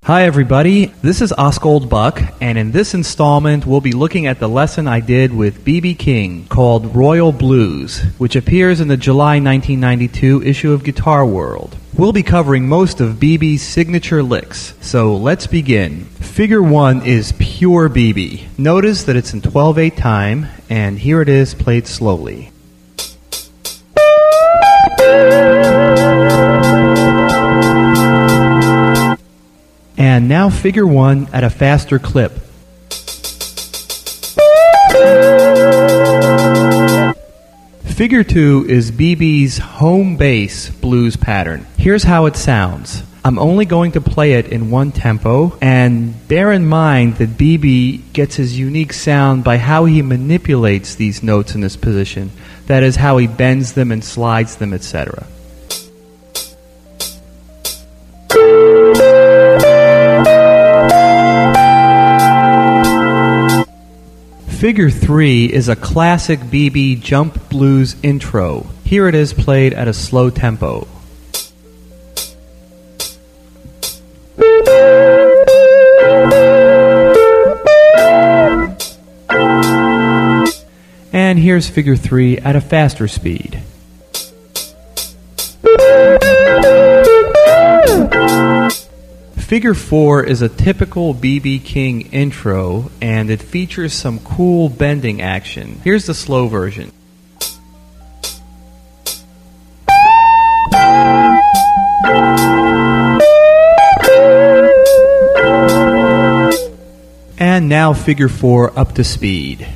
Hi everybody, this is Osgold Buck, and in this installment we'll be looking at the lesson I did with B.B. King called Royal Blues, which appears in the July 1992 issue of Guitar World. We'll be covering most of B.B.'s signature licks, so let's begin. Figure 1 is pure B.B. Notice that it's in 12/8 time, and here it is played slowly. And now figure 1 at a faster clip. Figure 2 is B.B.'s home bass blues pattern. Here's how it sounds. I'm only going to play it in one tempo, and bear in mind that B.B. gets his unique sound by how he manipulates these notes in this position. That is, how he bends them and slides them, etc. Figure 3 is a classic B.B. jump blues intro. Here it is played at a slow tempo. And here's figure 3 at a faster speed. Figure 4 is a typical B.B. King intro, and it features some cool bending action. Here's the slow version. And now figure 4 up to speed.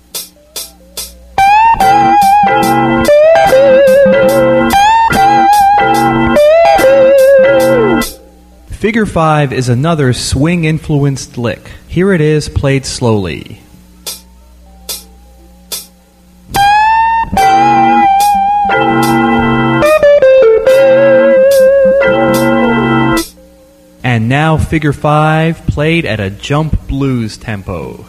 Figure 5 is another swing-influenced lick. Here it is played slowly. And now figure 5 played at a jump blues tempo.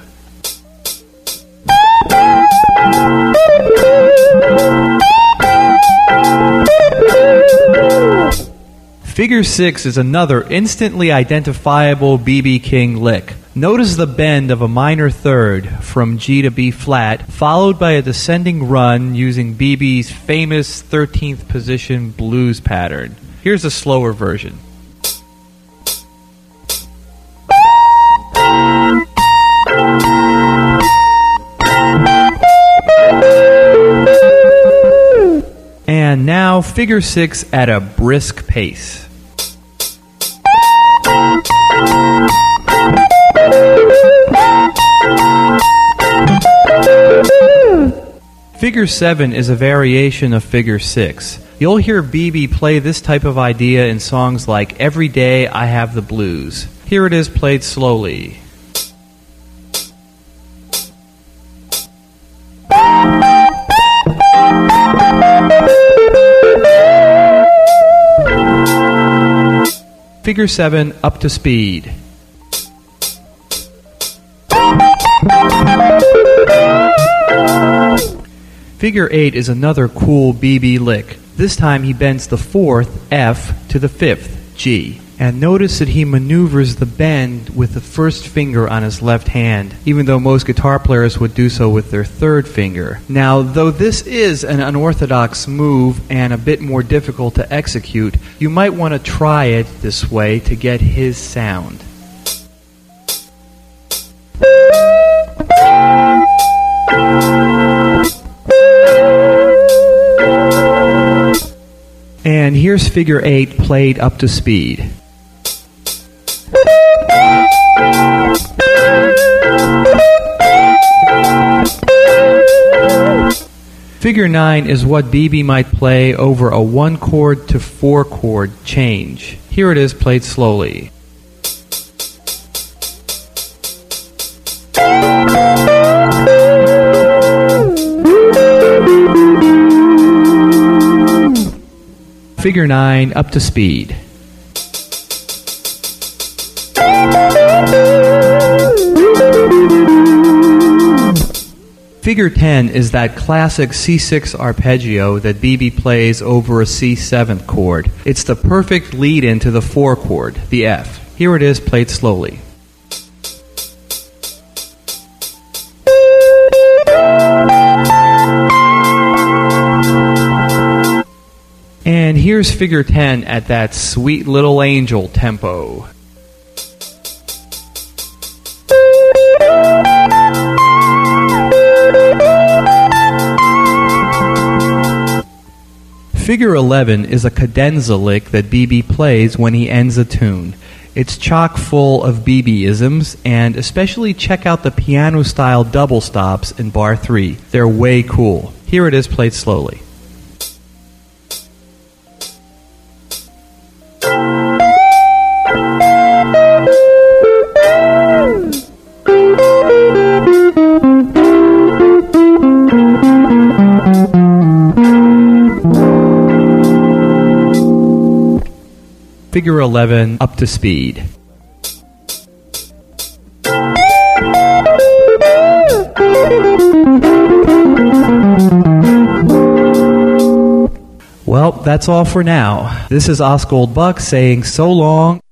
Figure 6 is another instantly identifiable B.B. King lick. Notice the bend of a minor third from G to B flat, followed by a descending run using B.B.'s famous 13th position blues pattern. Here's a slower version. And now figure 6 at a brisk pace. Figure 7 is a variation of figure 6. You'll hear B.B. play this type of idea in songs like Every Day I Have the Blues. Here it is played slowly. Figure 7 up to speed. Figure 8 is another cool B.B. lick. This time he bends the 4th, F, to the 5th, G. And notice that he maneuvers the bend with the first finger on his left hand, even though most guitar players would do so with their third finger. Now, though this is an unorthodox move and a bit more difficult to execute, you might want to try it this way to get his sound. And here's figure 8 played up to speed. Figure 9 is what B.B. might play over a 1-chord to 4-chord change. Here it is played slowly. Figure 9 up to speed. Figure 10 is that classic C6 arpeggio that B.B. plays over a C7 chord. It's the perfect lead-in to the 4 chord, the F. Here it is played slowly. And here's figure 10 at that sweet little angel tempo. Figure 11 is a cadenza lick that BB plays when he ends a tune. It's chock full of BB-isms, and especially check out the piano-style double stops in bar 3. They're way cool. Here it is played slowly. Figure 11 up to speed. Well, that's all for now. This is Osgold Buck saying so long.